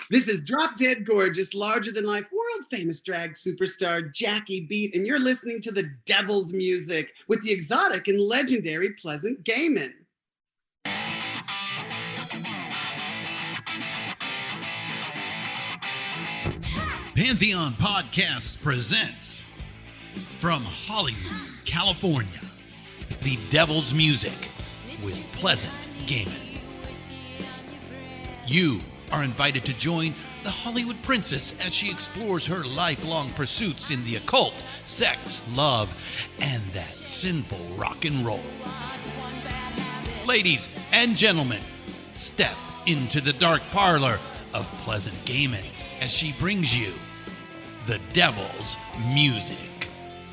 This is drop dead gorgeous, larger than life, world famous drag superstar Jackie Beat, and you're listening to the Devil's Music with the exotic and legendary Pleasant Gehman. Pantheon Podcasts presents from Hollywood, California, the Devil's Music with Pleasant Gehman. You are invited to join the Hollywood princess as she explores her lifelong pursuits in the occult, sex, love, and that sinful rock and roll. Ladies and gentlemen, step into the dark parlor of Pleasant Gehman as she brings you the Devil's Music.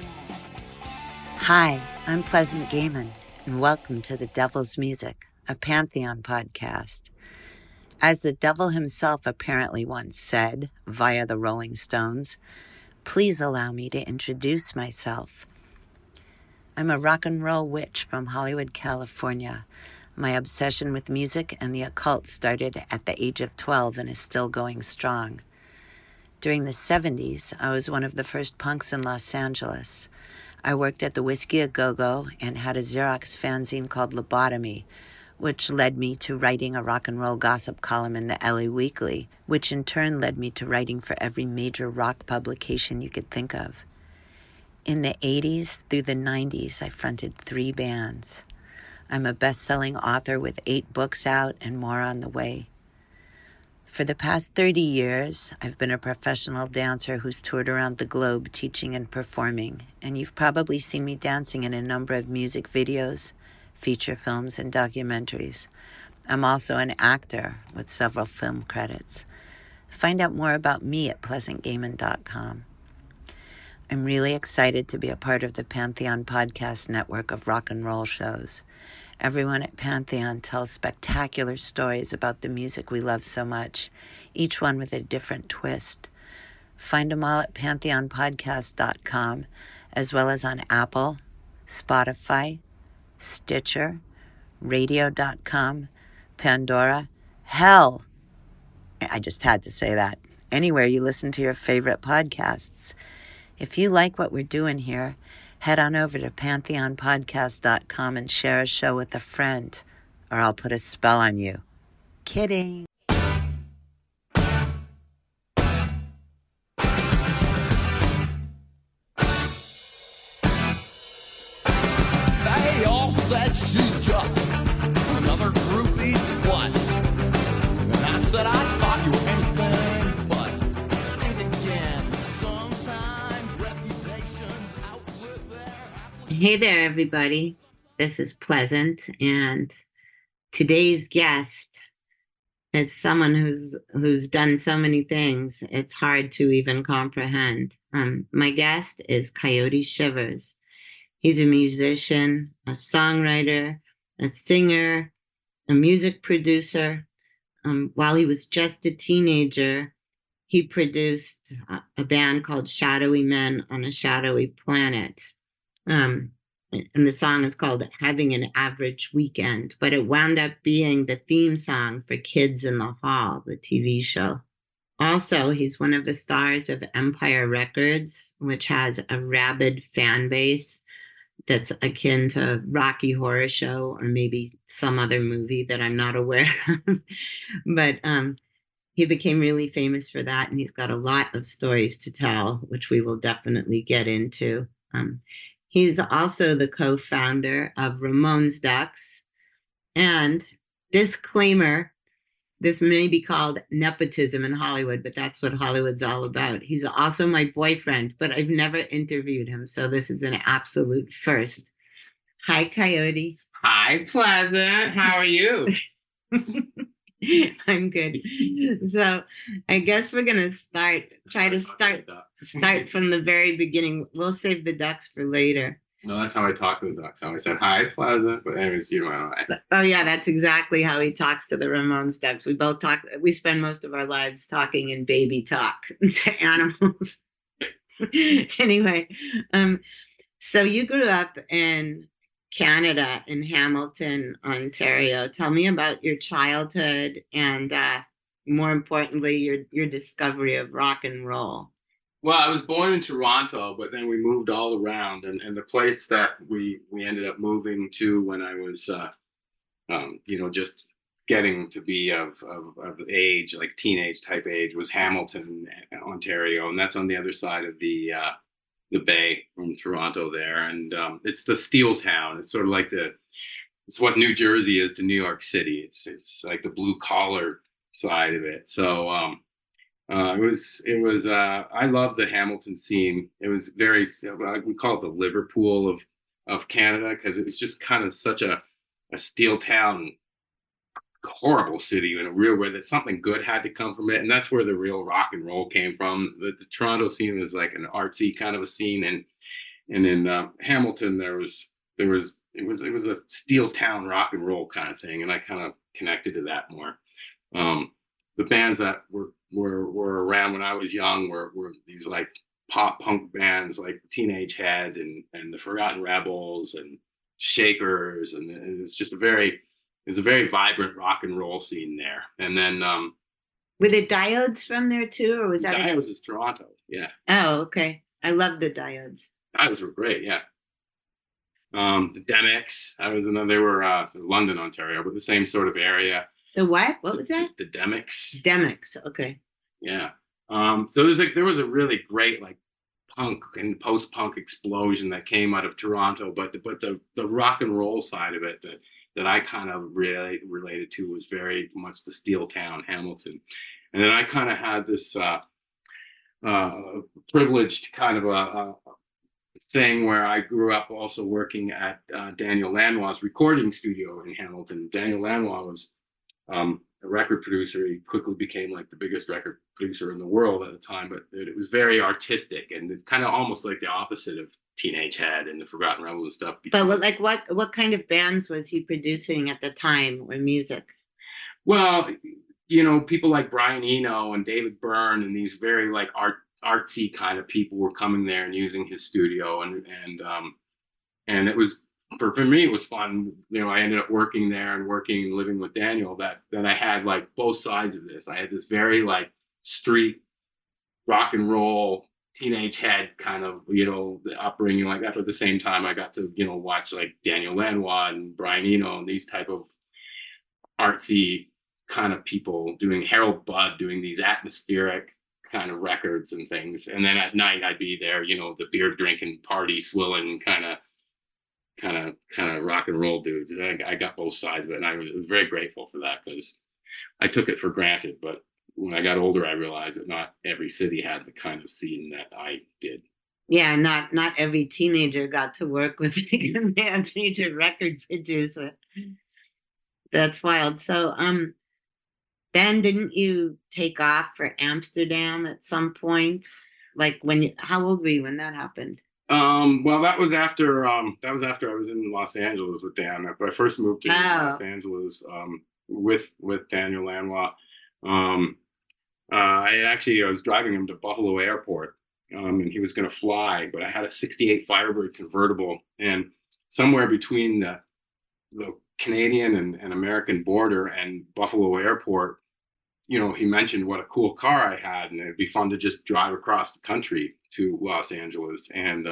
Hi, I'm Pleasant Gehman, and welcome to the Devil's Music, a Pantheon podcast. As the devil himself apparently once said, via the Rolling Stones, please allow me to introduce myself. I'm a rock and roll witch from Hollywood, California. My obsession with music and the occult started at the age of 12 and is still going strong. During the 70s, I was one of the first punks in Los Angeles. I worked at the Whiskey A Go-Go and had a Xerox fanzine called Lobotomy, which led me to writing a rock and roll gossip column in the LA Weekly, which in turn led me to writing for every major rock publication you could think of. In the 80s through the 90s, I fronted 3 bands. I'm a best-selling author with 8 books out and more on the way. For the past 30 years, I've been a professional dancer who's toured around the globe teaching and performing, and you've probably seen me dancing in a number of music videos, feature films, and documentaries. I'm also an actor with several film credits. Find out more about me at pleasantgehman.com. I'm really excited to be a part of the Pantheon podcast network of rock and roll shows. Everyone at Pantheon tells spectacular stories about the music we love so much, each one with a different twist. Find them all at pantheonpodcast.com, as well as on Apple, Spotify, Stitcher, radio.com, Pandora, hell, I just had to say that, anywhere you listen to your favorite podcasts. If you like what we're doing here, head on over to pantheonpodcast.com and share a show with a friend, or I'll put a spell on you. Kidding. They all said she's just another groupie slut. And I said I thought you were anything but. And again, sometimes reputations outlive their Hey there, everybody. This is Pleasant, and today's guest is someone who's done so many things, it's hard to even comprehend. My guest is Coyote Shivers. He's a musician, a songwriter, a singer, a music producer. While he was just a teenager, he produced a band called Shadowy Men on a Shadowy Planet. And the song is called Having an Average Weekend, but it wound up being the theme song for Kids in the Hall, the TV show. Also, he's one of the stars of Empire Records, which has a rabid fan base that's akin to Rocky Horror Show or maybe some other movie that I'm not aware of. But he became really famous for that, and he's got a lot of stories to tell, which we will definitely get into. He's also the co-founder of Ramones Ducks. And disclaimer, this may be called nepotism in Hollywood, but that's what Hollywood's all about. He's also my boyfriend, but I've never interviewed him, so this is an absolute first. Hi, Coyote. Hi, Pleasant. How are you? I'm good. So I guess we're gonna start from the very beginning. We'll save the ducks for later. No, that's how I talk to the ducks. I always said, hi, Pleasant, but anyways, you know. Oh yeah, that's exactly how he talks to the Ramones ducks. We both talk, we spend most of our lives talking in baby talk to animals. Anyway, so you grew up in Canada, in Hamilton, Ontario. Tell me about your childhood and more importantly, your discovery of rock and roll? Well, I was born in Toronto, but then we moved all around, and the place that we ended up moving to when I was, just getting to be of age, like teenage type age, was Hamilton, Ontario, and that's on the other side of the bay from Toronto there, and it's the steel town. It's sort of like it's what New Jersey is to New York City. It's like the blue collar side of it. So it was I love the Hamilton scene. It was very, we call it the Liverpool of Canada, because it was just kind of such a steel town, horrible city in a real way that something good had to come from it, and that's where the real rock and roll came from. The Toronto scene was like an artsy kind of a scene, and in Hamilton it was a steel town rock and roll kind of thing, and I kind of connected to that more. The bands that were around when I was young were these like pop punk bands like Teenage Head and the Forgotten Rebels and Shakers, and it was just a very vibrant rock and roll scene there. And then were the Diodes from there too, or was that Diodes is Toronto? Yeah. Oh, okay. I love the Diodes. Diodes were great, yeah. The Demics, they were London, Ontario, but the same sort of area. The what? What was that? The Demics. Demics, okay. Yeah. So there was a really great like punk and post-punk explosion that came out of Toronto, but the rock and roll side of it that I kind of really related to was very much the steel town, Hamilton. And then I kind of had this privileged kind of a thing where I grew up also working at Daniel Lanois' recording studio in Hamilton. Daniel Lanois was a record producer. He quickly became like the biggest record producer in the world at the time, but it was very artistic and kind of almost like the opposite of Teenage Head and the Forgotten Rebels and stuff. But what kind of bands was he producing at the time, or music? Well, people like Brian Eno and David Byrne and these very like artsy kind of people were coming there and using his studio, and it was for me it was fun. I ended up working there and living with Daniel, that I had like both sides of this. I had this very like street rock and roll Teenage Head kind of the upbringing like that, but at the same time I got to watch like Daniel Lanois and Brian Eno and these type of artsy kind of people doing Harold Budd doing these atmospheric kind of records and things. And then at night I'd be there, the beer drinking, party swilling kind of rock and roll dudes. And I got both sides of it, and I was very grateful for that, because I took it for granted. But when I got older, I realized that not every city had the kind of scene that I did. Yeah, not every teenager got to work with a major record producer. That's wild. So, then didn't you take off for Amsterdam at some point? Like how old were you when that happened? Well, that was after I was in Los Angeles with Dan. I first moved to Los Angeles with Daniel Lanois. I was driving him to Buffalo Airport, and he was going to fly, but I had a '68 Firebird convertible, and somewhere between the Canadian and American border and Buffalo Airport, he mentioned what a cool car I had, and it'd be fun to just drive across the country to Los Angeles. And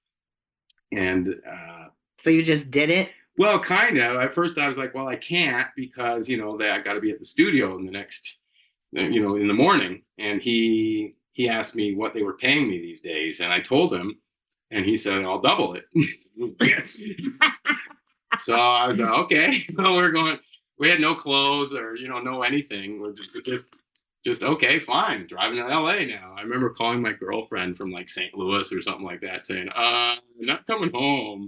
so you just did it? Well, kind of. At first I was like, well, I can't, because, I got to be at the studio in the next, in the morning. And he asked me what they were paying me these days. And I told him, and he said, I'll double it. So I was like, okay. Well, we had no clothes or, no anything. We're just okay, fine. Driving to LA now. I remember calling my girlfriend from like St. Louis or something like that, saying, not coming home.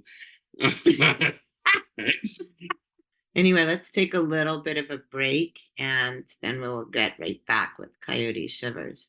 Anyway, let's take a little bit of a break, and then we'll get right back with Coyote Shivers.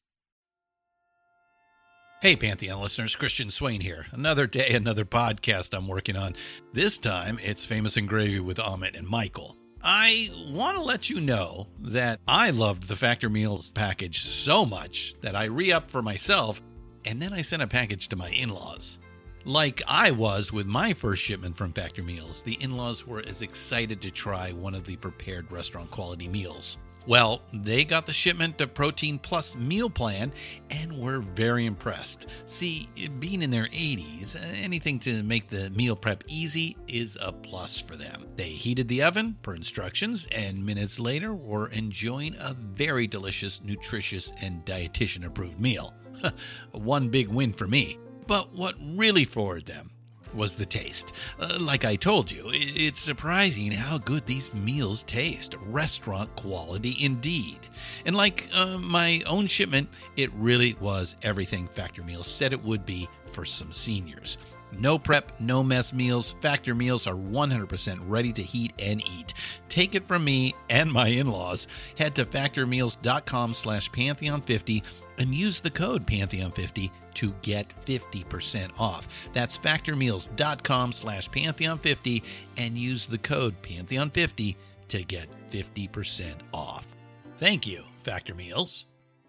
Hey, Pantheon listeners, Christian Swain here. Another day, another podcast I'm working on. This time, it's Famous and Gravy with Amit and Michael. I want to let you know that I loved the Factor Meals package so much that I re-upped for myself, and then I sent a package to my in-laws. Like I was with my first shipment from Factor Meals, the in-laws were as excited to try one of the prepared restaurant quality meals. Well, they got the shipment of Protein Plus meal plan and were very impressed. See, being in their 80s, anything to make the meal prep easy is a plus for them. They heated the oven per instructions, and minutes later were enjoying a very delicious, nutritious, and dietitian-approved meal. One big win for me. But what really floored them was the taste. Like I told you, it's surprising how good these meals taste. Restaurant quality indeed. And like my own shipment, it really was everything Factor Meals said it would be for some seniors. No prep, no mess meals. Factor Meals are 100% ready to heat and eat. Take it from me and my in-laws. Head to factormeals.com/Pantheon50 and use the code Pantheon50 to get 50% off. That's factormeals.com/Pantheon50 and use the code Pantheon50 to get 50% off. Thank you, Factor Meals.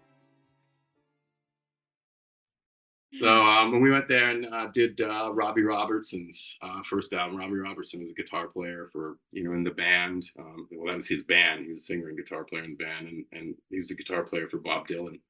So when we went there and did Robbie Robertson's first album. Robbie Robertson was a guitar player for, in the band. Well, that was his band. He was a singer and guitar player in the band, and he was a guitar player for Bob Dylan.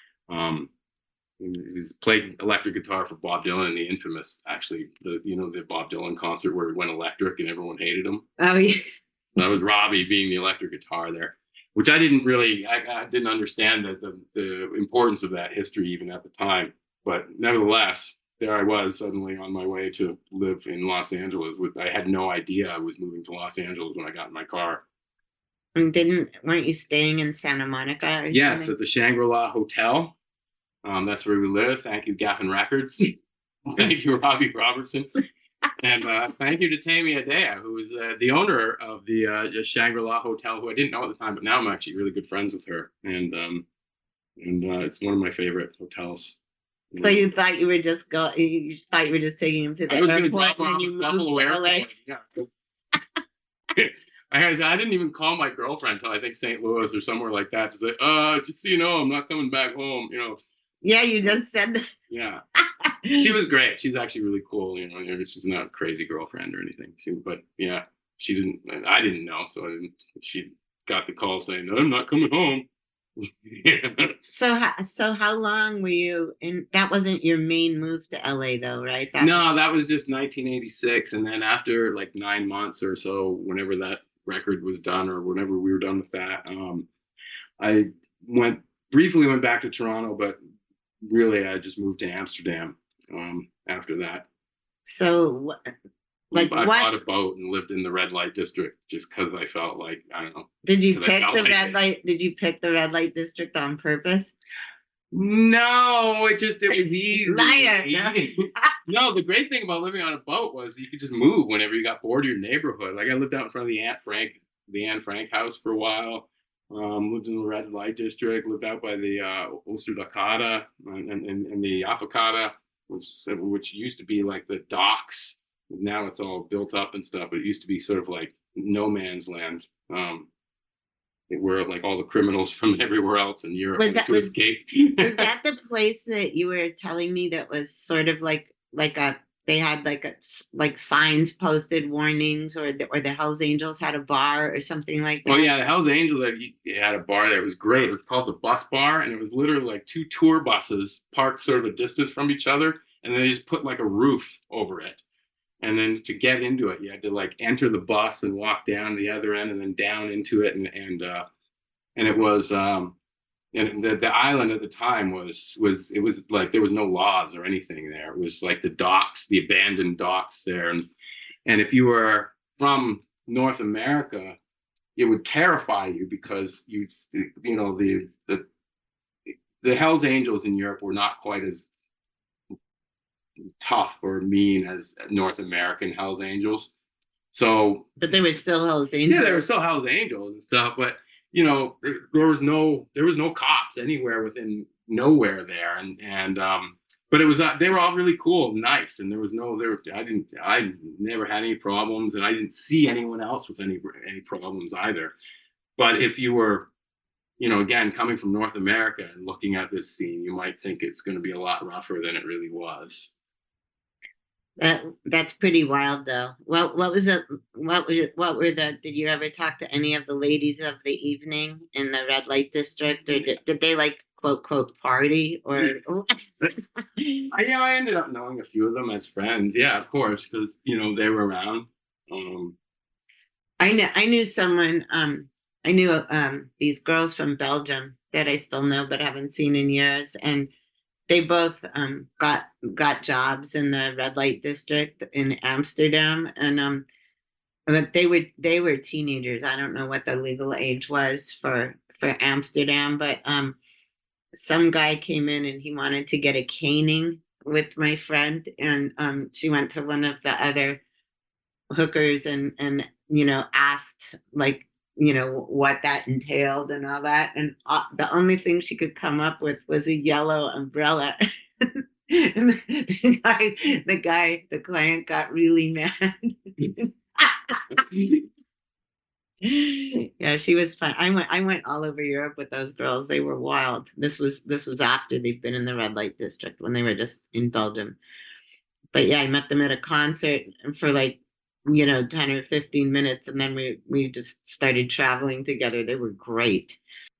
He was played electric guitar for Bob Dylan in the infamous, actually, the Bob Dylan concert where he went electric and everyone hated him. Oh, yeah. That was Robbie being the electric guitar there, which I didn't understand the importance of that history even at the time. But nevertheless, there I was suddenly on my way to live in Los Angeles. I had no idea I was moving to Los Angeles when I got in my car. And weren't you staying in Santa Monica? Yes, at the Shangri-La Hotel. That's where we live. Thank you, Gaffin Records. Thank you, Robbie Robertson. And thank you to Tammy Adea, who was the owner of the Shangri-La Hotel, who I didn't know at the time, but now I'm actually really good friends with her. And it's one of my favorite hotels. So you thought you were just you thought you were just taking him to the airport and then you moved to LA? Yeah. I didn't even call my girlfriend until I think St. Louis or somewhere like that to say, just so you know, I'm not coming back home, Yeah, you just said that. Yeah. She was great. She's actually really cool, she's not a crazy girlfriend or anything. I didn't know, so she got the call saying, no, I'm not coming home. So how long were you in? That wasn't your main move to LA though, right? No, that was just 1986. And then after like 9 months or so, whenever that record was done or whenever we were done with that, I briefly went back to Toronto, but really I just moved to Amsterdam after that. So I bought a boat and lived in the red light district just because I felt like, I don't know. Did you pick the red light? Did you pick the red light district on purpose? No, it was easy. Liar. No, the great thing about living on a boat was you could just move whenever you got bored of your neighborhood. Like I lived out in front of the Anne Frank house for a while. Lived in the red light district. Lived out by the Oosterdokada and the Affakata, which used to be like the docks. Now it's all built up and stuff, but it used to be sort of like no man's land, where like all the criminals from everywhere else in Europe escape. Was that the place that you were telling me that was sort of like they had like signs posted, warnings, or the Hells Angels had a bar or something like that? Oh yeah, the Hells Angels had a bar there. It was great. It was called the Bus Bar, and it was literally like two tour buses parked sort of a distance from each other, and they just put like a roof over it. And then to get into it, you had to like enter the bus and walk down the other end and then down into it. And it was, and the island at the time was like, there was no laws or anything there. It was like the docks, the abandoned docks there. And if you were from North America, it would terrify you because the Hells Angels in Europe were not quite as tough or mean as North American Hells Angels. But they were still Hells Angels. Yeah, they were still Hells Angels and stuff. But there was no cops anywhere within nowhere there, and but it was they were all really cool and nice, and I never had any problems, and I didn't see anyone else with any problems either. But if you were again, coming from North America and looking at this scene, you might think it's going to be a lot rougher than it really was. That's pretty wild, though. What was it? What were the? Did you ever talk to any of the ladies of the evening in the red light district, or did they like quote party or? I ended up knowing a few of them as friends. Yeah, of course, because they were around. I knew someone. I knew these girls from Belgium that I still know but haven't seen in years, and they both got jobs in the red light district in Amsterdam, and but they were teenagers. I don't know what the legal age was for Amsterdam, but some guy came in and he wanted to get a caning with my friend, and she went to one of the other hookers and asked, like, what that entailed and all that, and the only thing she could come up with was a yellow umbrella. And the client got really mad. Yeah, she was fun. I went all over Europe with those girls. They were wild. This was after they've been in the red light district, when they were just in Belgium. But yeah, I met them at a concert for like 10 or 15 minutes, and then we just started traveling together. They were great.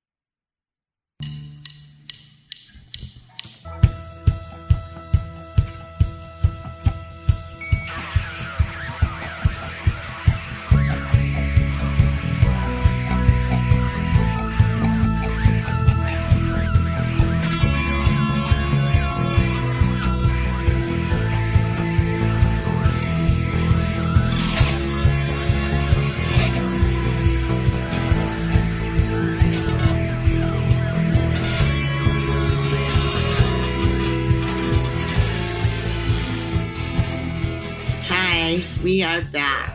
We are back.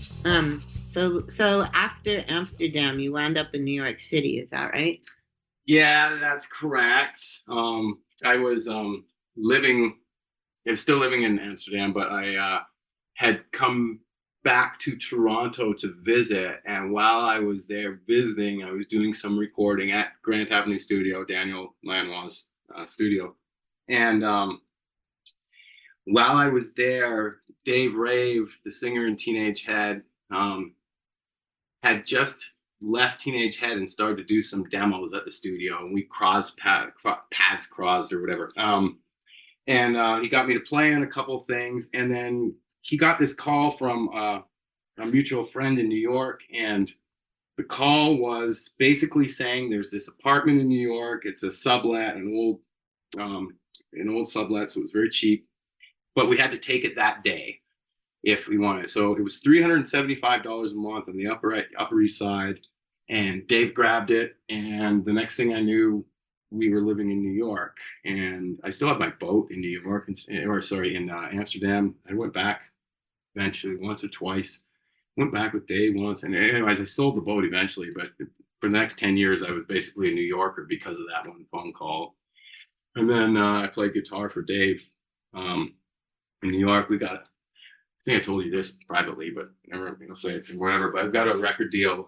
So after Amsterdam, you wound up in New York City, is that right? Yeah, that's correct. I was still living in Amsterdam, but I had come back to Toronto to visit. And while I was there visiting, I was doing some recording at Grant Avenue Studio, Daniel Lanois' studio. And while I was there, Dave Rave, the singer in Teenage Head, had just left Teenage Head and started to do some demos at the studio, and we paths crossed or whatever. And he got me to play on a couple of things, and then he got this call from a mutual friend in New York, and the call was basically saying there's this apartment in New York. It's a sublet, an old sublet, so it was very cheap. But we had to take it that day if we wanted. So it was $375 a month on the Upper East Side. And Dave grabbed it. And the next thing I knew, we were living in New York. And I still had my boat in New York, in Amsterdam. I went back eventually once or twice. Went back with Dave once. And anyways, I sold the boat eventually. But for the next 10 years, I was basically a New Yorker because of that one phone call. And then I played guitar for Dave. In New York, we got, I think I told you this privately, but never going to say it or whatever, but I've got a record deal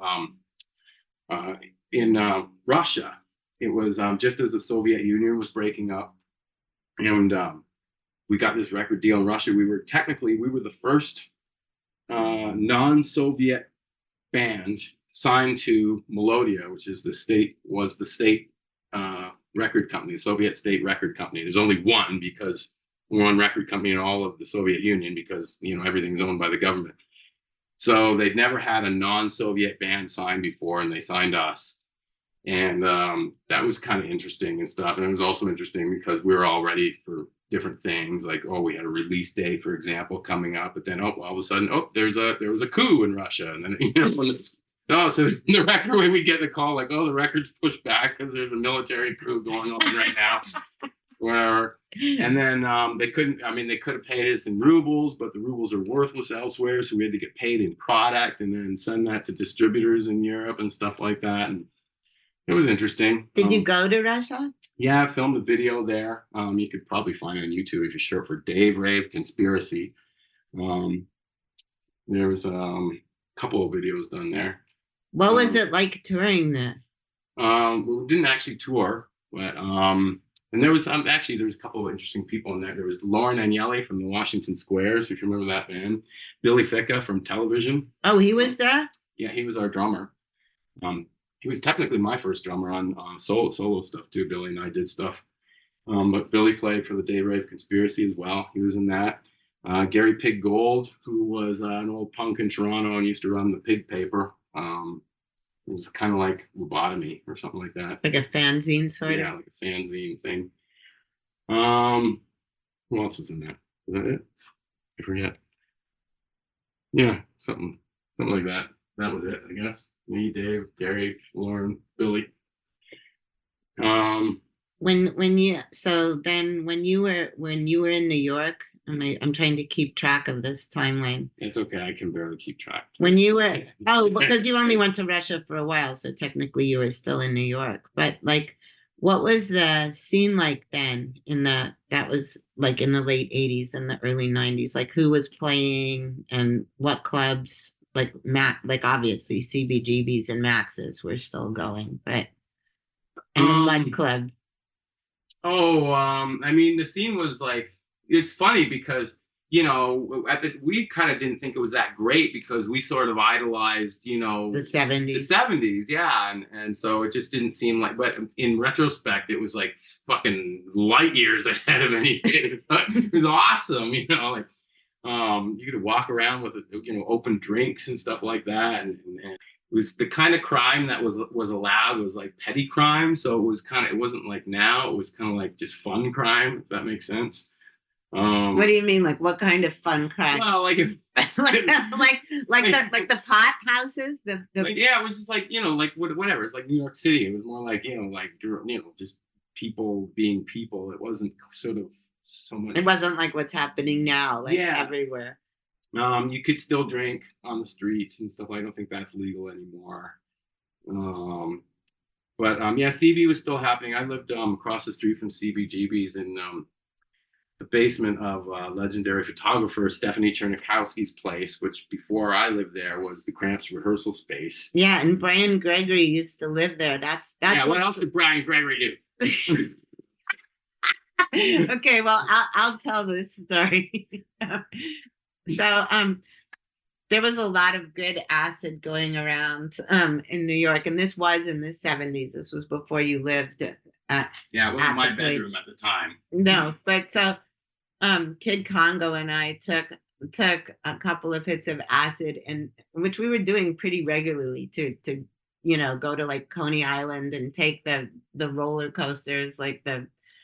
in Russia. It was just as the Soviet Union was breaking up, and we got this record deal in Russia. We were the first non-Soviet band signed to Melodia, which is the state record company, the Soviet state record company. There's only one, because one record company in all of the Soviet Union, because everything's owned by the government. So they'd never had a non-Soviet band signed before, and they signed us. And that was kind of interesting and stuff. And it was also interesting because we were all ready for different things, like, we had a release date, for example, coming up, but then all of a sudden, there was a coup in Russia, and then so the record, when we get the call, like, the record's pushed back because there's a military coup going on right now. Whatever. And then they could have paid us in rubles, but the rubles are worthless elsewhere. So we had to get paid in product and then send that to distributors in Europe and stuff like that. And it was interesting. Did you go to Russia? Yeah, I filmed a video there. You could probably find it on YouTube if you search for Dave Rave Conspiracy. There was a couple of videos done there. What was it like touring there? We didn't actually tour, but And there was actually there was a couple of interesting people in there. There was Lauren Agnelli from the Washington Squares, if you remember that band. Billy Ficca from Television. Oh, he was there? Yeah, he was our drummer. He was technically my first drummer on solo stuff too. Billy and I did stuff. But Billy played for the Dave Rave Conspiracy as well. He was in that. Gary Pig Gold, who was an old punk in Toronto and used to run the Pig Paper. It was kind of like Lobotomy or something like that. Like a fanzine sort of? Yeah, like a fanzine thing. Who else was in that? Was that it? I forget. Yeah, something like that. That was it, I guess. Me, Dave, Gary, Lauren, Billy. When you were in New York, I'm trying to keep track of this timeline. It's okay, I can barely keep track. When you were because you only went to Russia for a while, so technically you were still in New York. But like, what was the scene like then that was like in the late 80s and the early 90s? Like, who was playing and what clubs? Like obviously CBGBs and Max's were still going, but and the Mud Club. I mean, the scene was like, it's funny because, you know, we kind of didn't think it was that great because we sort of idolized, you know, the 70s. The 70s, yeah. And so it just didn't seem like, but in retrospect, it was like fucking light years ahead of anything. It was awesome, you know, like you could walk around with, you know, open drinks and stuff like that. And it was the kind of crime that was allowed was like petty crime. So it wasn't like now, it was kind of like just fun crime, if that makes sense. What do you mean? Like what kind of fun crime? Well, like the pot houses, like, yeah, it was just like, you know, like whatever. It's like New York City. It was more like, you know, like, you know, just people being people. It wasn't sort of so much. It wasn't like what's happening now, like everywhere. You could still drink on the streets and stuff. I don't think that's legal anymore. But yeah, CB was still happening. I lived across the street from CBGB's in the basement of legendary photographer Stephanie Chernikowski's place, which before I lived there was the Cramps rehearsal space. Yeah, and Brian Gregory used to live there. That's yeah. What else did Brian Gregory do? Okay, well, I'll tell this story. So, there was a lot of good acid going around in New York, and this was in the 70s. This was before you lived at. Yeah, it wasn't my bedroom at the time. No, but so Kid Congo and I took a couple of hits of acid, and which we were doing pretty regularly to you know, go to like Coney Island and take the roller coasters, like the,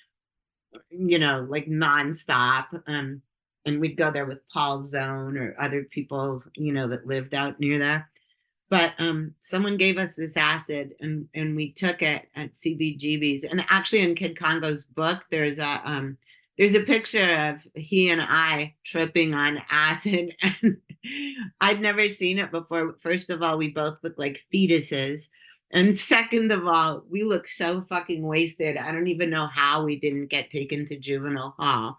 you know, like nonstop. And we'd go there with Paul Zone or other people, you know, that lived out near there. But someone gave us this acid and we took it at CBGB's. And actually in Kid Congo's book, there's a picture of he and I tripping on acid. And I'd never seen it before. First of all, we both look like fetuses. And second of all, we look so fucking wasted. I don't even know how we didn't get taken to juvenile hall.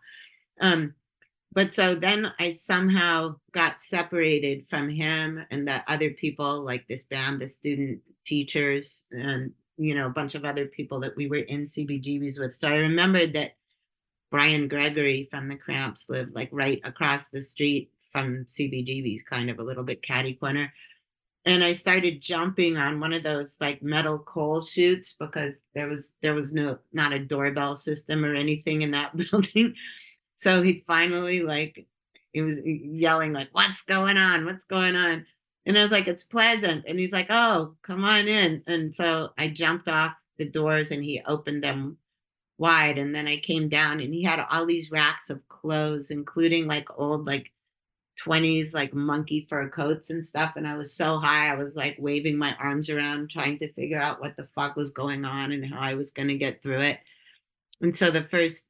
But so then I somehow got separated from him and the other people, like this band, the student teachers, and, you know, a bunch of other people that we were in CBGB's with. So I remembered that Brian Gregory from the Cramps lived like right across the street from CBGB's, kind of a little bit catty corner. And I started jumping on one of those like metal coal chutes because there was not a doorbell system or anything in that building. So he finally, like, he was yelling, like, what's going on? What's going on? And I was like, it's Pleasant. And he's like, oh, come on in. And so I jumped off the doors and he opened them wide. And then I came down and he had all these racks of clothes, including like old, like 20s, like monkey fur coats and stuff. And I was so high, I was like waving my arms around, trying to figure out what the fuck was going on and how I was going to get through it. And so the first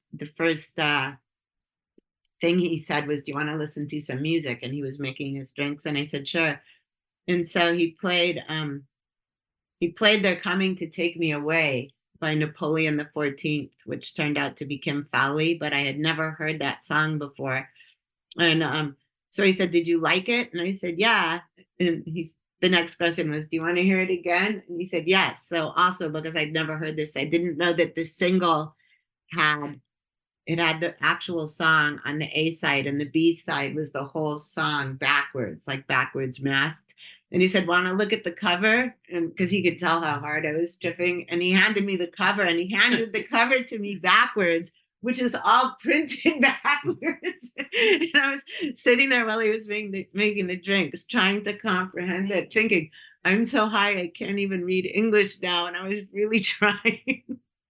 thing he said was, do you want to listen to some music? And he was making his drinks and I said, sure. And so he played They're Coming to Take Me Away by Napoleon the 14th, which turned out to be Kim Fowley, but I had never heard that song before. And so he said, did you like it? And I said, yeah. And the next question was, do you want to hear it again? And he said, yes. So also because I'd never heard this, I didn't know that the single had the actual song on the A side, and the B side was the whole song backwards, like backwards masked. And he said, "Want to look at the cover?" And because he could tell how hard I was stripping, and he handed me the cover, and he handed the cover to me backwards, which is all printed backwards. And I was sitting there while he was making the drinks, trying to comprehend it, thinking, I'm so high I can't even read English now, and I was really trying.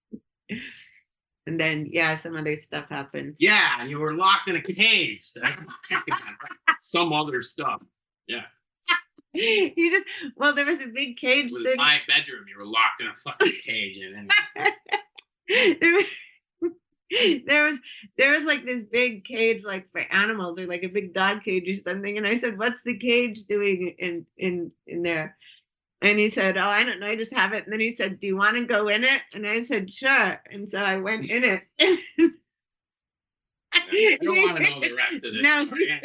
And then, yeah, some other stuff happened. Yeah, and you were locked in a cage. Some other stuff. Yeah. Well, there was a big cage. It was my bedroom. You were locked in a fucking cage. And there was like this big cage, like for animals, or like a big dog cage or something. And I said, "What's the cage doing in there?" And he said, "Oh, I don't know. I just have it." And then he said, "Do you want to go in it?" And I said, "Sure." And so I went in it. I don't want to know the rest of this. No.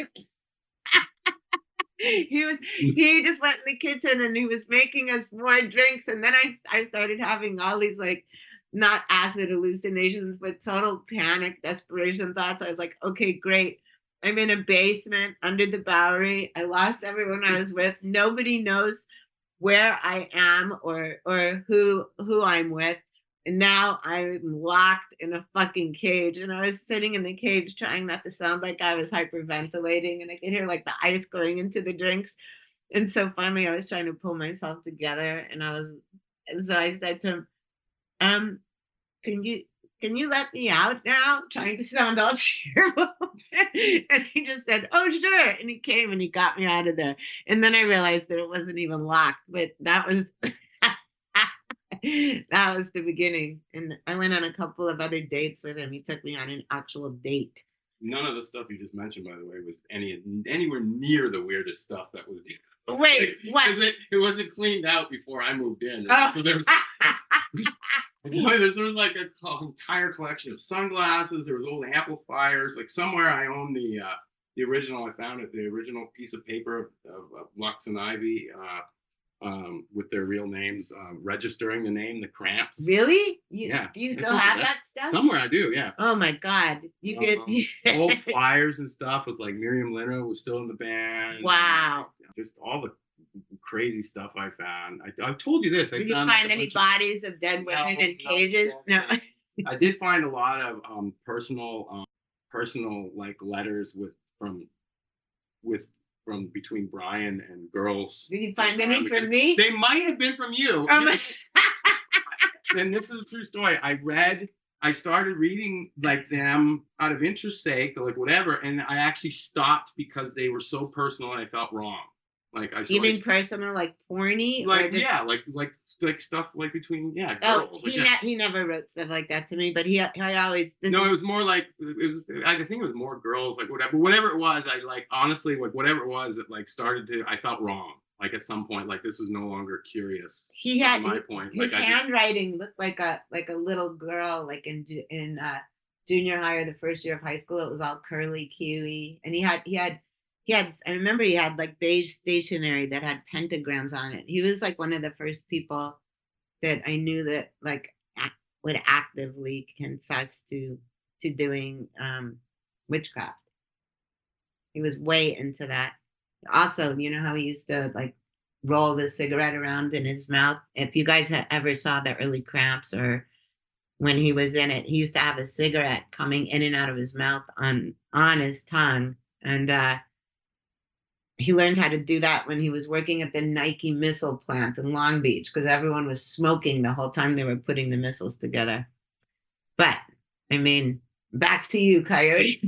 He just went in the kitchen and he was making us more drinks. And then I started having all these, like, not acid hallucinations, but total panic, desperation thoughts. I was like, okay, great. I'm in a basement under the Bowery. I lost everyone I was with. Nobody knows where I am or who I'm with. And now I'm locked in a fucking cage. And I was sitting in the cage trying not to sound like I was hyperventilating. And I could hear like the ice going into the drinks. And so finally I was trying to pull myself together. And so I said to him, can you let me out now? Trying to sound all cheerful. And he just said, "Oh, sure." And he came and he got me out of there. And then I realized that it wasn't even locked, but that was that was the beginning. And I went on a couple of other dates with him. He took me on an actual date. None of the stuff you just mentioned, by the way, was anywhere near the weirdest stuff that was. Wait, what? It wasn't cleaned out before I moved in. Oh. So there was like an entire collection of sunglasses. There was old amplifiers. Like somewhere I own the original. I found it, the original piece of paper of Lux and Ivy. With their real names, registering the name, the Cramps. Really? Yeah. Do you still have that stuff? Somewhere I do, yeah. Oh my God. You could old flyers and stuff with like Miriam Lina was still in the band. Wow. Just all the crazy stuff I found. I told you this. Did you find any bodies of dead women in cages? No. I did find a lot of personal like letters from between Brian and girls. Did you find any from me? They might have been from you. And this is a true story. I started reading like them out of interest sake, or like whatever, and I actually stopped because they were so personal and I felt wrong. Like You mean personal, like porny? Like yeah, like stuff like between girls. He never wrote stuff like that to me, but he always. It was more like I think it was more girls, like whatever it was. I like honestly, like whatever it was, it like started to. I felt wrong. Like at some point, like this was no longer curious. He had my point. His like, handwriting looked like a little girl, like in junior high or the first year of high school. It was all curly Q-y, and he had. I remember he had like beige stationery that had pentagrams on it. He was like one of the first people that I knew that like would actively confess to doing witchcraft. He was way into that. Also, you know how he used to like roll the cigarette around in his mouth? If you guys ever saw the early Cramps or when he was in it, he used to have a cigarette coming in and out of his mouth on his tongue. And he learned how to do that when he was working at the Nike missile plant in Long Beach, because everyone was smoking the whole time they were putting the missiles together. But, I mean, back to you, Coyote.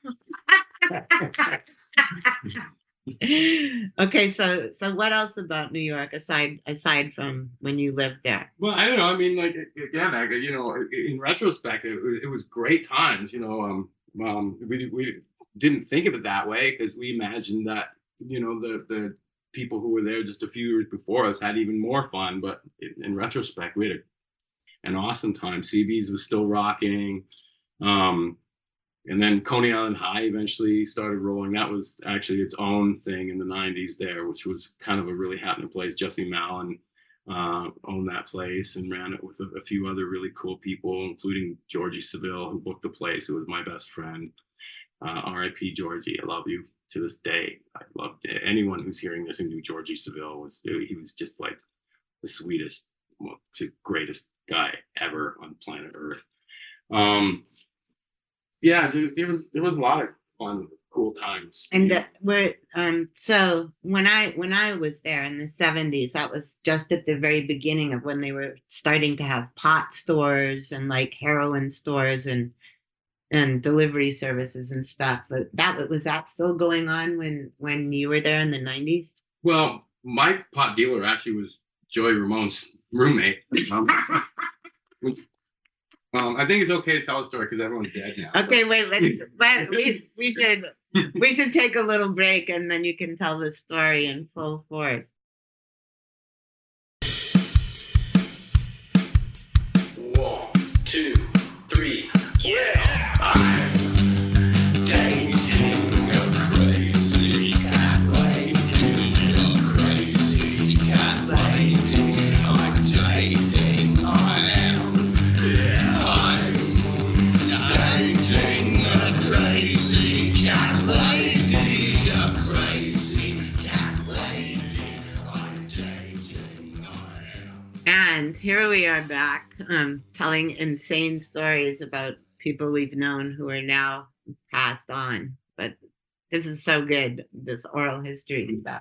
Okay, so what else about New York aside from when you lived there? Well, I don't know. I mean, like again, you know, in retrospect, it was great times. You know, we didn't think of it that way because we imagined that, you know, the people who were there just a few years before us had even more fun. But in retrospect, we had an awesome time. CB's was still rocking. And then Coney Island High eventually started rolling. That was actually its own thing in the 90s there, which was kind of a really happening place. Jesse Malin owned that place and ran it with a few other really cool people, including Georgie Seville, who booked the place. It was my best friend. R.I.P. Georgie. I love you to this day. I love anyone who's hearing this and knew Georgie Seville. He was just like the sweetest, greatest guy ever on planet Earth. Yeah, there was a lot of fun, cool times. And so when I was there in the 70s, that was just at the very beginning of when they were starting to have pot stores and like heroin stores and delivery services and stuff. But was that still going on when you were there in the 90s? Well, my pot dealer actually was Joey Ramone's roommate. I think it's okay to tell a story because everyone's dead now. Okay, wait. We should take a little break and then you can tell the story in full force. 1, 2, 3, yeah! I'm dating a crazy cat lady, a crazy cat lady. I'm dating, I am. Yeah, I'm dating a crazy cat lady, a crazy cat lady. I'm dating, I am. And here we are back, telling insane stories about people we've known who are now passed on. But this is so good, this oral history stuff.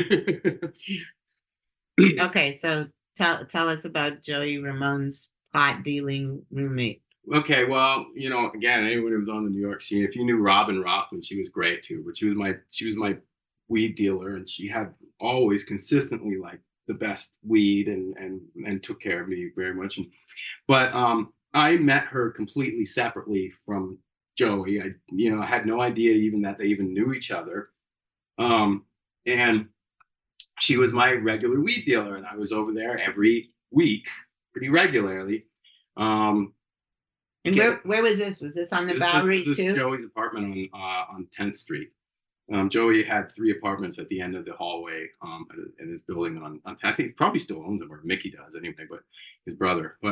Okay, so tell us about Joey Ramone's pot dealing roommate. Okay, well, again, anyone who was on the New York scene, if you knew Robin Rothman, she was great too. But she was my weed dealer, and she had always consistently like the best weed and took care of me very much. But I met her completely separately from Joey. I had no idea even that they even knew each other. And she was my regular weed dealer, and I was over there every week pretty regularly. And where was this? Was this on the Bowery too? This is Joey's apartment on 10th Street. Joey had 3 apartments at the end of the hallway in his building on I think he probably still owns them, or Mickey does anyway, but his brother. But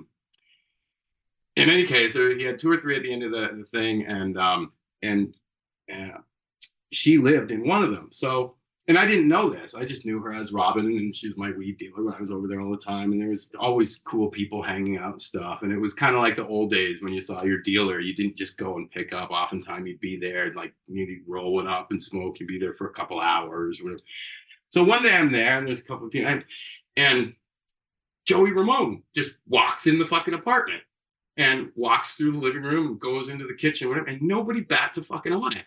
in any case, he had 2 or 3 at the end of the thing, and she lived in one of them. So, and I didn't know this. I just knew her as Robin, and she was my weed dealer when I was over there all the time. And there was always cool people hanging out and stuff. And it was kind of like the old days when you saw your dealer. You didn't just go and pick up. Oftentimes you'd be there, like maybe rolling up and smoke. You'd be there for a couple hours or whatever. So one day I'm there, and there's a couple of people, and Joey Ramone just walks in the fucking apartment and walks through the living room and goes into the kitchen, whatever, and nobody bats a fucking eye.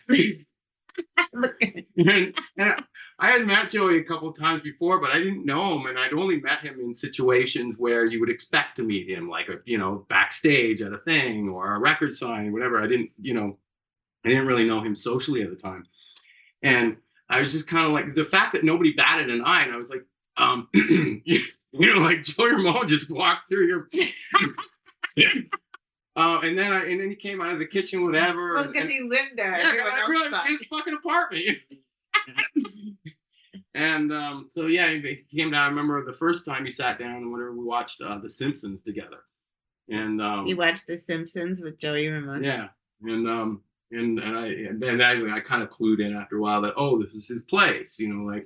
and I had met Joey a couple of times before, but I didn't know him, and I'd only met him in situations where you would expect to meet him, like backstage at a thing or a record sign or whatever. I didn't really know him socially at the time, and I was just kind of like, the fact that nobody batted an eye, and I was like, like Joey Ramone just walked through your. And then he came out of the kitchen, whatever. Well, because he lived there. Yeah, I realized his fucking apartment. And so yeah, he came down. I remember the first time he sat down and whatever, we watched The Simpsons together. And you watched The Simpsons with Joey Ramone. Yeah, and I kind of clued in after a while that this is his place, and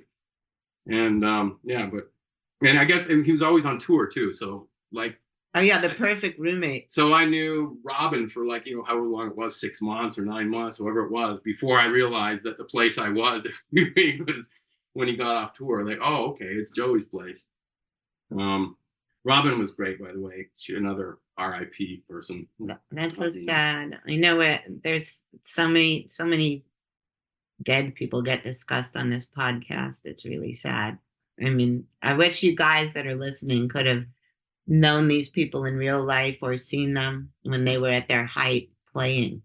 I guess he was always on tour too, so like. Oh yeah, the perfect roommate. So I knew Robin for however long it was, 6 months or 9 months, whatever it was, before I realized that the place I was was when he got off tour. Like, oh, okay, it's Joey's place. Robin was great, by the way. Another R.I.P. person. That's so sad. I know there's so many dead people get discussed on this podcast. It's really sad. I mean, I wish you guys that are listening could have known these people in real life or seen them when they were at their height playing,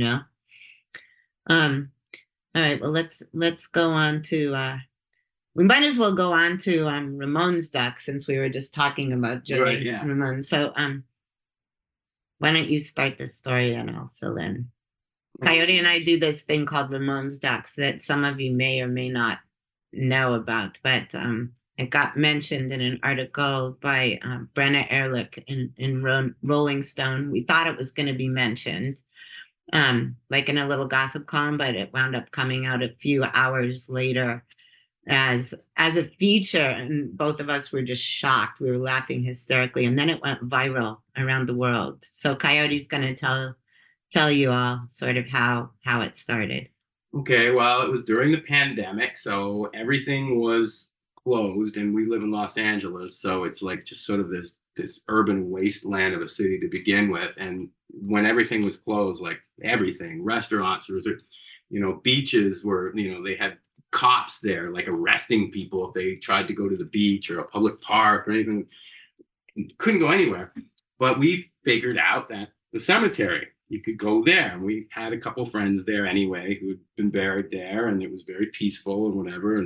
all right, well, let's go on to we might as well go on to Ramone's Duck, since we were just talking about Joey Right, yeah. Ramone. So why don't you start the story and I'll fill in. Coyote and I do this thing called Ramone's Ducks that some of you may or may not know about, but it got mentioned in an article by Brenna Ehrlich in Rolling Stone. We thought it was going to be mentioned, like in a little gossip column, but it wound up coming out a few hours later as a feature, and both of us were just shocked. We were laughing hysterically, and then it went viral around the world. So Coyote's going to tell you all sort of how it started. Okay, well, it was during the pandemic, so everything was closed, and we live in Los Angeles, so it's like just sort of this urban wasteland of a city to begin with. And when everything was closed, like everything, restaurants, there was, beaches were, they had cops there, like arresting people if they tried to go to the beach or a public park or anything. Couldn't go anywhere. But we figured out that the cemetery, you could go there. And we had a couple friends there anyway who had been buried there, and it was very peaceful and whatever.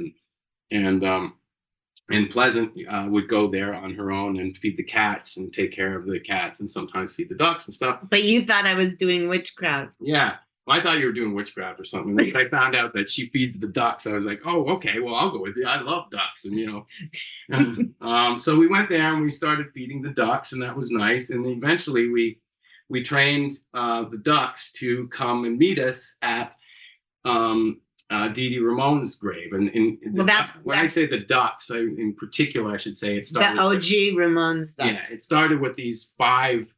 And Pleasant would go there on her own and feed the cats and take care of the cats and sometimes feed the ducks and stuff. But you thought I was doing witchcraft. Yeah. Well, I thought you were doing witchcraft or something. When I found out that she feeds the ducks, I was like, oh, okay, well, I'll go with you. I love ducks. And, so we went there and we started feeding the ducks, and that was nice. And eventually we trained the ducks to come and meet us at Dee Dee Ramone's grave. And when I say the ducks, in particular, I should say it started the OG Ramones ducks. Yeah, it started with these 5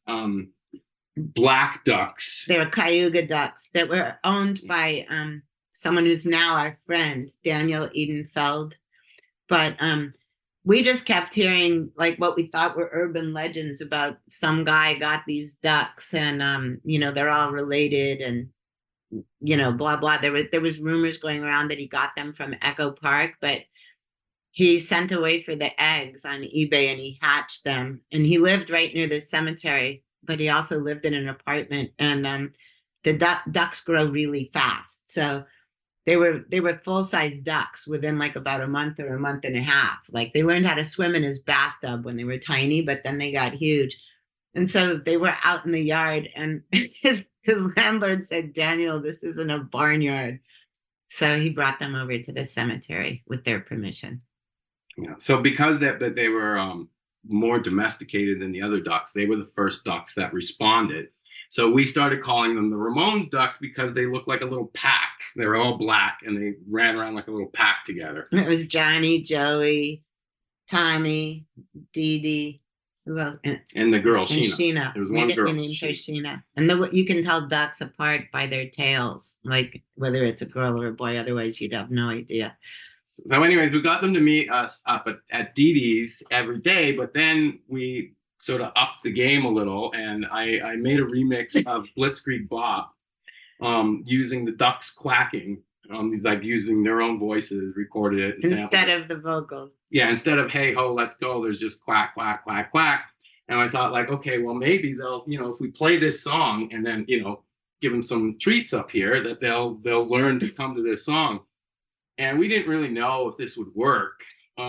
black ducks. They were Cayuga ducks that were owned by someone who's now our friend, Daniel Edenfeld. But we just kept hearing like what we thought were urban legends about some guy got these ducks, and they're all related, and blah blah. There was rumors going around that he got them from Echo Park, but he sent away for the eggs on eBay and he hatched them. And he lived right near the cemetery, but he also lived in an apartment. And the ducks grow really fast, so they were full-size ducks within like about a month or a month and a half. Like they learned how to swim in his bathtub when they were tiny, but then they got huge. And so they were out in the yard, and his landlord said, Daniel, this isn't a barnyard. So he brought them over to the cemetery with their permission. Yeah. So because that they were more domesticated than the other ducks, they were the first ducks that responded. So we started calling them the Ramones ducks because they looked like a little pack. They were all black and they ran around like a little pack together. And it was Johnny, Joey, Tommy, Dee Dee, who else? And the girl, and Sheena. There was one girl. We named her Sheena. And you can tell ducks apart by their tails, like whether it's a girl or a boy. Otherwise, you'd have no idea. So anyways, we got them to meet us up at Dee Dee's every day, but then we sort of upped the game a little, and I made a remix of Blitzkrieg Bop using the ducks quacking, like using their own voices, recorded it. Instead of the vocals. Yeah, instead of, hey, ho, let's go, there's just quack, quack, quack, quack. And I thought like, okay, well, maybe they'll, if we play this song and then, give them some treats up here, that they'll learn to come to this song. And we didn't really know if this would work.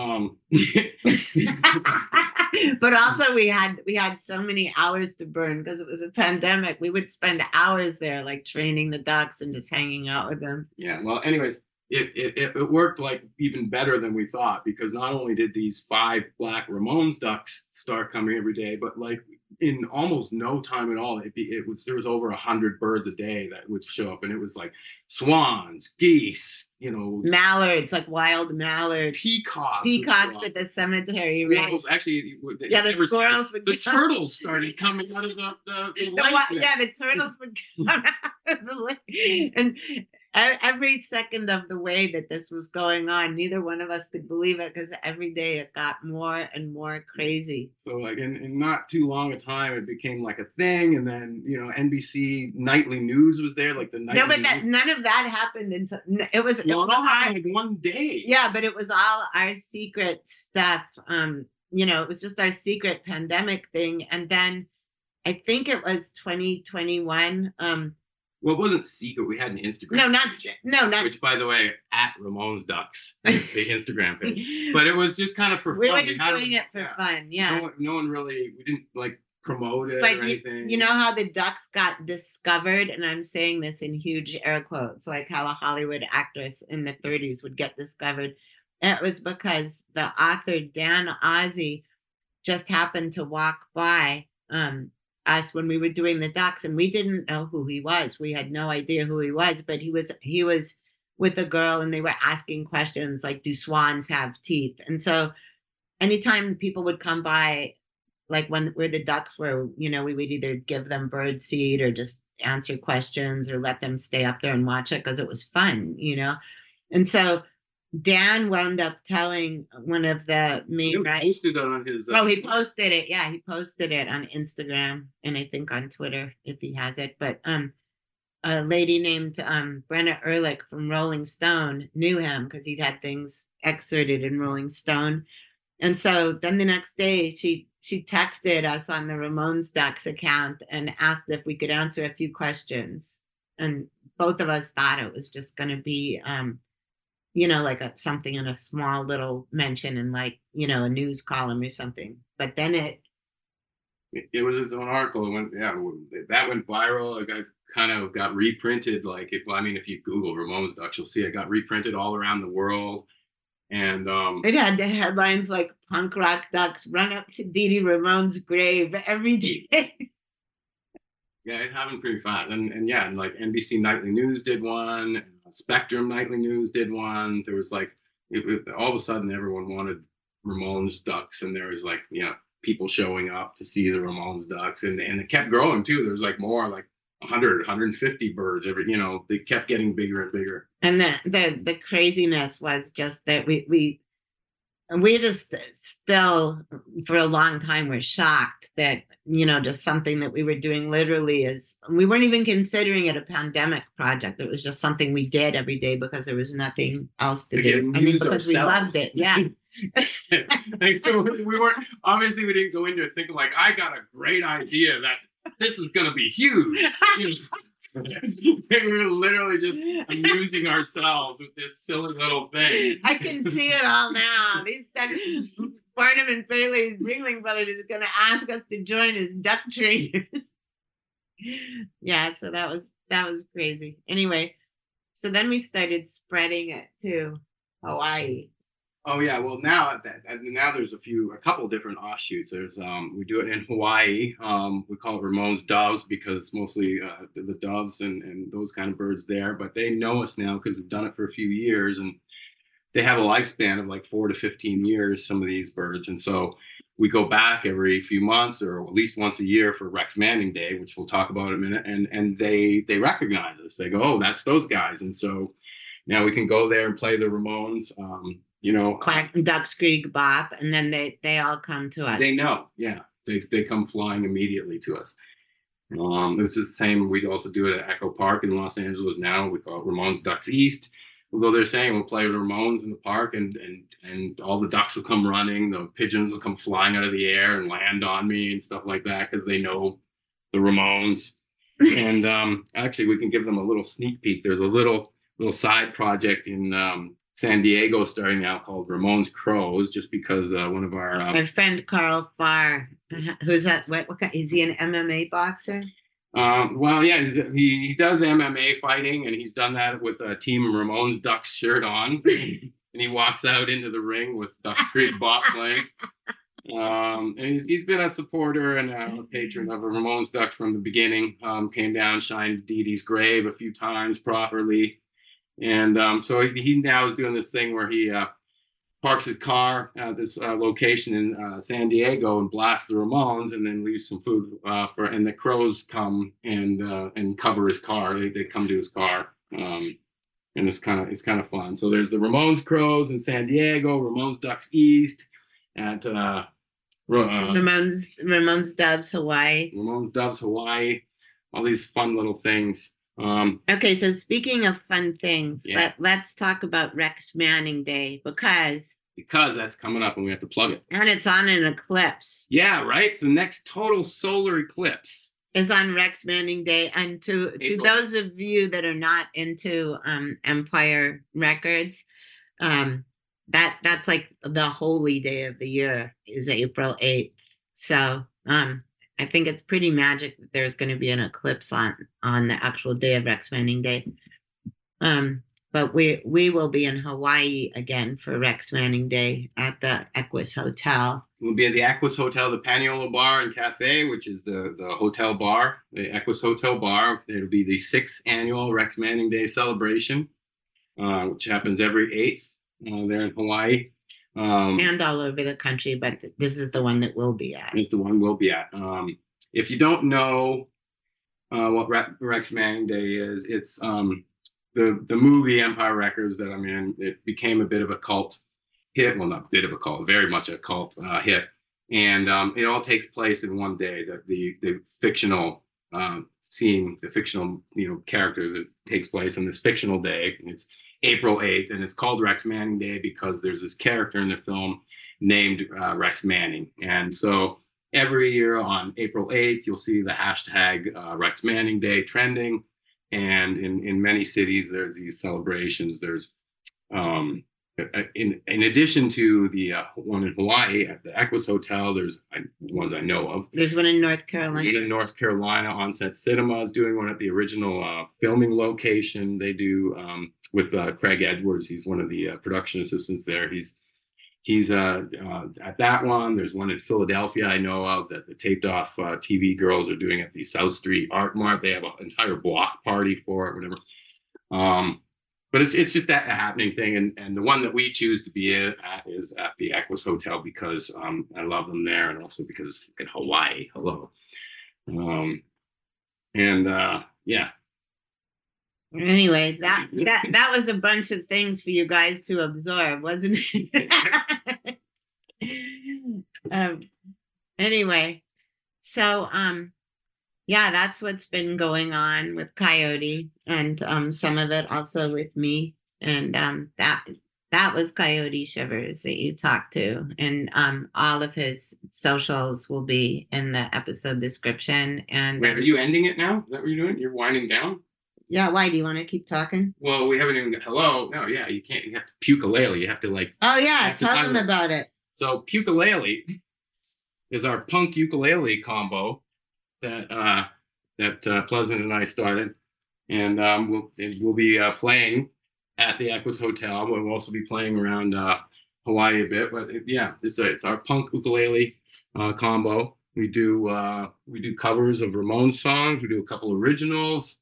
But also we had so many hours to burn because it was a pandemic. We would spend hours there, like training the ducks and just hanging out with them. Yeah. Well, anyways, it worked like even better than we thought, because not only did these 5 black Ramones ducks start coming every day, but like in almost no time at all, there was over 100 birds a day that would show up, and it was like swans, geese, mallards, like wild mallards, peacocks at the cemetery. Squirrels, actually, the squirrels would the turtles started coming out of the lake. Yeah, the turtles would come out of the lake. And every second of the way that this was going on, neither one of us could believe it, because every day it got more and more crazy. So like in not too long a time, it became like a thing. And then, NBC nightly news was there, like the nightly news. None of that happened until it was all happened like one day. Yeah, but it was all our secret stuff. It was just our secret pandemic thing. And then I think it was 2021. Well, it wasn't secret. We had an Instagram. Not. Which, by the way, at Ramones Ducks is the Instagram page. But it was just kind of for fun. We were just doing it for fun. Yeah. No one really. We didn't like promote it or anything. You know how the ducks got discovered, and I'm saying this in huge air quotes, like how a Hollywood actress in the 30s would get discovered. It was because the author Dan Ozzie just happened to walk by us when we were doing the ducks, and we didn't know who he was. We had no idea who he was, but he was with a girl, and they were asking questions like, do swans have teeth? And so anytime people would come by, like where the ducks were, we would either give them bird seed or just answer questions or let them stay up there and watch it because it was fun. And so Dan wound up telling one of the main posted it on his. He posted it. Yeah, he posted it on Instagram and I think on Twitter if he has it. But a lady named Brenna Ehrlich from Rolling Stone knew him because he'd had things excerpted in Rolling Stone. And so then the next day she texted us on the Ramones Ducks account and asked if we could answer a few questions. And both of us thought it was just going to be like something in a small little mention in like, a news column or something. But then it was his own article. That went viral. It kind of got reprinted. If you Google Ramones Ducks, you'll see it got reprinted all around the world. And it had the headlines like punk rock ducks run up to Dee Dee Ramone's grave every day. Yeah, it happened pretty fast. And like NBC Nightly News did one. Spectrum Nightly News did one. There was all of a sudden everyone wanted Ramones Ducks, and there was people showing up to see the Ramones Ducks, and it kept growing too. There was more 100, 150 birds they kept getting bigger and bigger. And the craziness was just that we just still for a long time were shocked that just something that we were doing literally we weren't even considering it a pandemic project. It was just something we did every day because there was nothing else to do. Because we loved it. Yeah. We weren't, obviously we didn't go into it thinking I got a great idea that this is going to be huge. We were literally just amusing ourselves with this silly little thing. I can see it all now. Barnum and Bailey's Ringling Brothers is going to ask us to join as duck trainers. Yeah, so that was crazy. Anyway, so then we started spreading it to Hawaii. Oh yeah, well now there's a couple different offshoots. There's we do it in Hawaii. We call it Ramones Doves because mostly the doves and those kind of birds there. But they know us now because we've done it for a few years, and they have a lifespan of 4 to 15 years. Some of these birds, and so we go back every few months or at least once a year for Rex Manning Day, which we'll talk about in a minute. And they recognize us. They go, oh, that's those guys, and so now we can go there and play the Ramones. Quack and Ducks Creek Bop, and then they all come to us. They know, yeah. They come flying immediately to us. It's the same. We also do it at Echo Park in Los Angeles now. We call it Ramones Ducks East. We'll go there saying we'll play the Ramones in the park, and all the ducks will come running. The pigeons will come flying out of the air and land on me and stuff like that because they know the Ramones. And actually, we can give them a little sneak peek. There's a little side project in San Diego starting out called Ramones Crows, just because one of our my friend Carl Farr, who's that? What is he, an MMA boxer? Well, yeah, he does MMA fighting, and he's done that with a Team Ramones Ducks shirt on, and he walks out into the ring with Duck Creek Bop playing. And he's been a supporter and a patron of the Ramones Ducks from the beginning. Came down, shined Dee Dee's grave a few times properly. And so he now is doing this thing where he parks his car at this location in San Diego and blasts the Ramones, and then leaves some food and the crows come and cover his car. They come to his car, and it's kind of fun. So there's the Ramones Crows in San Diego, Ramones Ducks East at Ramones Doves Hawaii. Ramones Doves Hawaii. All these fun little things. Okay, so speaking of fun things, yeah. let's talk about Rex Manning Day because that's coming up and we have to plug it. And it's on an eclipse. Yeah, right? It's the next total solar eclipse. Is on Rex Manning Day. And to those of you that are not into Empire Records, that's like the holy day of the year is April 8th. So I think it's pretty magic that there's going to be an eclipse on the actual day of Rex Manning Day. but we will be in Hawaii again for Rex Manning Day at the Equus Hotel. We'll be at the Equus Hotel, the Paniolo Bar and Cafe, which is the hotel bar, the Equus Hotel Bar. It'll be the 6th annual Rex Manning Day celebration, which happens every 8th there in Hawaii. And all over the country, but this is the one that we'll be at. Is the one we'll be at. If you don't know what Rex Manning Day is, it's the movie Empire Records that I'm in. It became a bit of a cult hit. Well, not a bit of a cult, very much a cult hit. And it all takes place in one day. The fictional scene, the fictional character that takes place on this fictional day. It's April 8th, and it's called Rex Manning Day because there's this character in the film named Rex Manning. And so every year on April 8th, you'll see the hashtag Rex Manning Day trending. And in many cities, there's these celebrations. There's, in addition to the one in Hawaii at the Equus Hotel, there's ones I know of. There's one in North Carolina. One in North Carolina, Onset Cinema is doing one at the original filming location. They do with Craig Edwards. He's one of the production assistants there. He's at that one. There's one in Philadelphia I know of that the taped off TV girls are doing at the South Street Art Mart. They have an entire block party for it, whatever. But it's just that happening thing. And the one that we choose to be at is at the Equus Hotel because I love them there, and also because in Hawaii. Hello. Yeah. Anyway, that was a bunch of things for you guys to absorb, wasn't it? Anyway, so yeah, that's what's been going on with Coyote, and some of it also with me, and that was Coyote Shivers that you talked to, and all of his socials will be in the episode description. And wait, are you ending it now? Is that what you're doing? You're winding down? Yeah, why? Do you want to keep talking? Well, we haven't even hello. No, yeah, you can't. You have to ukulele. You have to like. Oh yeah, tell them about it. So ukulele is our punk ukulele combo that Pleasant and I started, and we'll be playing at the Equus Hotel. We'll also be playing around Hawaii a bit, but it's our punk ukulele combo. We do covers of Ramones songs. We do a couple originals.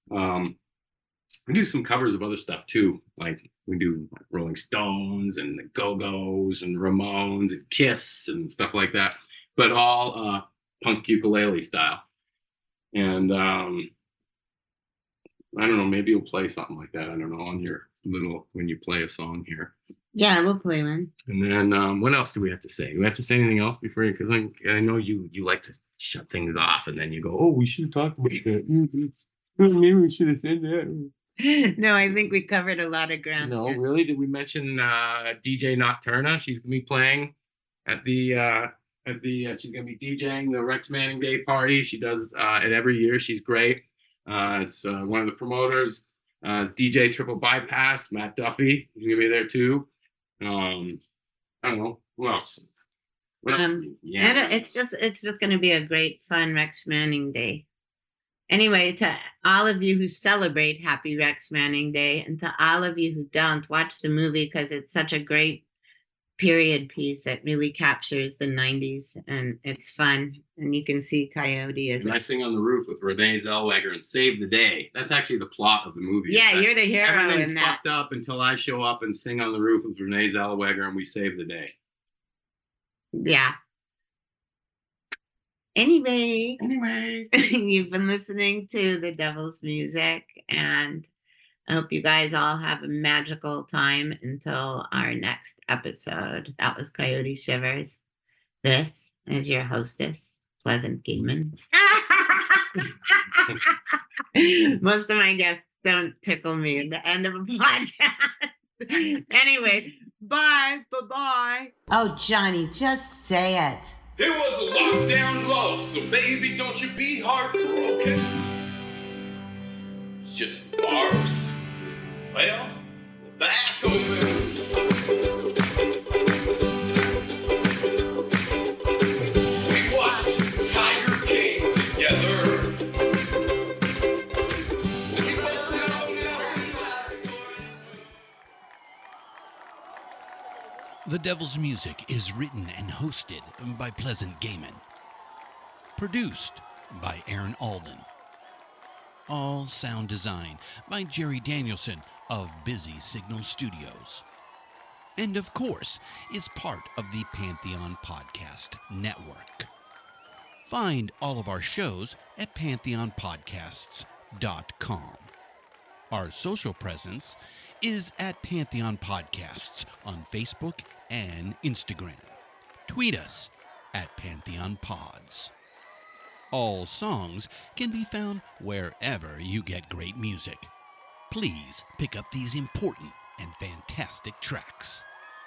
We do some covers of other stuff too, like we do Rolling Stones and the Go-Go's and Ramones and Kiss and stuff like that, but all punk ukulele style. And I don't know, maybe you'll play something like that. I don't know, on your little, when you play a song here. Yeah, we'll play one. And then what else do we have to say? Do we have to say anything else before you? Because I know you like to shut things off, and then you go, oh, we should talk about that. Maybe we should have said that. No, I think we covered a lot of ground. No, really? Did we mention DJ Nocturna? She's gonna be playing at the she's gonna be DJing the Rex Manning Day party. She does it every year. She's great. It's one of the promoters. It's DJ Triple Bypass, Matt Duffy. He's gonna be there too. I don't know who else. Yeah, it's just gonna be a great fun Rex Manning Day. Anyway, to all of you who celebrate Happy Rex Manning Day, and to all of you who don't, watch the movie because it's such a great period piece that really captures the 90s, and it's fun. And you can see Coyote as I sing on the roof with Renee Zellweger and save the day. That's actually the plot of the movie. Yeah, you're the hero Everything's in that. fucked up until I show up and sing on the roof with Renee Zellweger, and we save the day. Yeah. Anyway, you've been listening to The Devil's Music, and I hope you guys all have a magical time until our next episode. That was Coyote Shivers. This is your hostess, Pleasant Gaiman. Most of my guests don't tickle me at the end of a podcast. Anyway, bye. Bye-bye. Oh, Johnny, just say it. It was a lockdown love, so baby, don't you be heartbroken. It's just bars. Well, the back open. We watched Tiger King together. We both know now. The Devil's Music is written and hosted by Pleasant Gaiman. Produced by Aaron Alden. All sound design by Jerry Danielson of Busy Signal Studios. And of course, is part of the Pantheon Podcast Network. Find all of our shows at pantheonpodcasts.com. Our social presence is at Pantheon Podcasts on Facebook and Instagram. Tweet us at Pantheon Pods. All songs can be found wherever you get great music. Please pick up these important and fantastic tracks.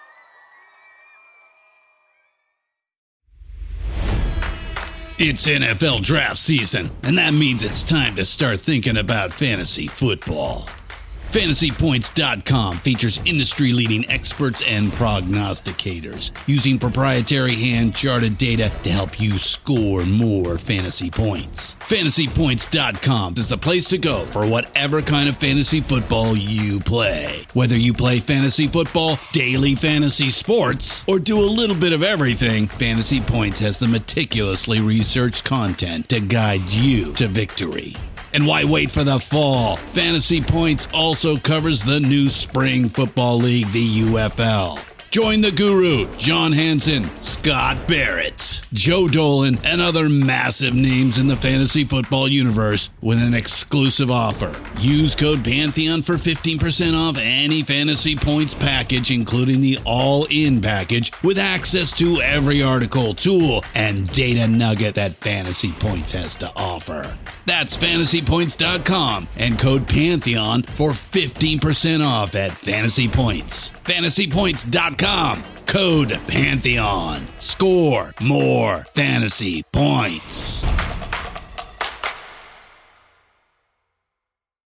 It's NFL draft season, and that means it's time to start thinking about fantasy football. FantasyPoints.com features industry-leading experts and prognosticators using proprietary hand-charted data to help you score more fantasy points. FantasyPoints.com is the place to go for whatever kind of fantasy football you play. Whether you play fantasy football, daily fantasy sports, or do a little bit of everything, Fantasy Points has the meticulously researched content to guide you to victory. And why wait for the fall? Fantasy Points also covers the new spring football league, the UFL. Join the guru, John Hansen, Scott Barrett, Joe Dolan, and other massive names in the fantasy football universe with an exclusive offer. Use code Pantheon for 15% off any Fantasy Points package, including the all-in package, with access to every article, tool, and data nugget that Fantasy Points has to offer. That's FantasyPoints.com and code Pantheon for 15% off at Fantasy Points. FantasyPoints.com, code Pantheon. Score more fantasy points.